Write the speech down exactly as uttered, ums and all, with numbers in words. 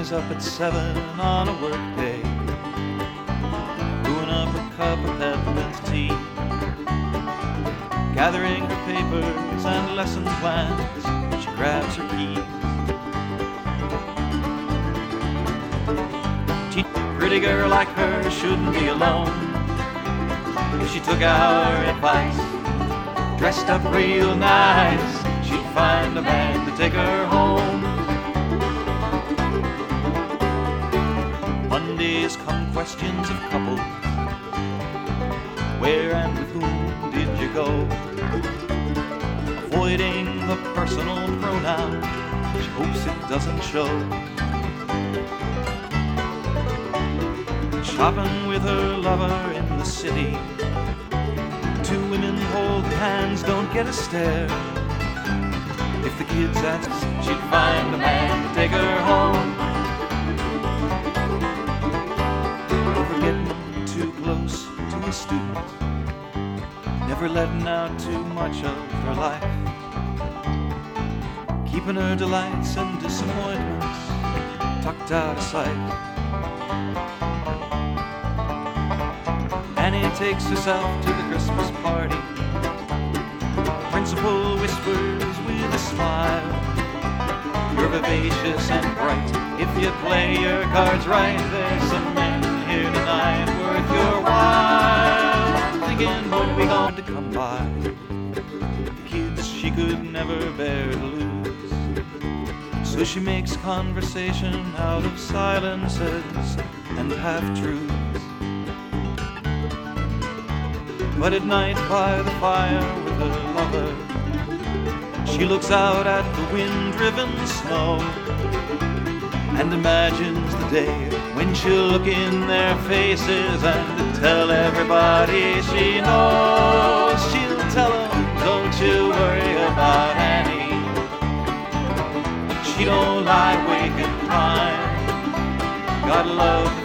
Annie's up at seven on a work day, brewing up a cup of peppermint tea, gathering her papers and lesson plans. She grabs her keys. A pretty girl like her shouldn't be alone. If she took our advice, dressed up real nice, she'd find a man to take her home. Mondays come questions of couples. Where and with whom did you go? Avoiding the personal pronoun, she hopes it doesn't show. Shopping with her lover in the city, two women hold hands, don't get a stare. If the kids asked, she'd find a man to take her home. Never getting too close to a student, never letting out too much of her life, keeping her delights and disappointments tucked out of sight. Annie takes herself to the Christmas party. Principal whispers with a smile, you're vivacious and bright. If you play your cards right, there's some men here tonight worth your while. Thinking what we going to come by, the kids she could never bear to lose. So she makes conversation out of silences and half-truths. But at night by the fire with her lover, she looks out at the wind-driven snow and imagines the day when she'll look in their faces and tell everybody she knows. She'll tell them, don't you worry about Annie, she don't lie awake and crying. Gotta love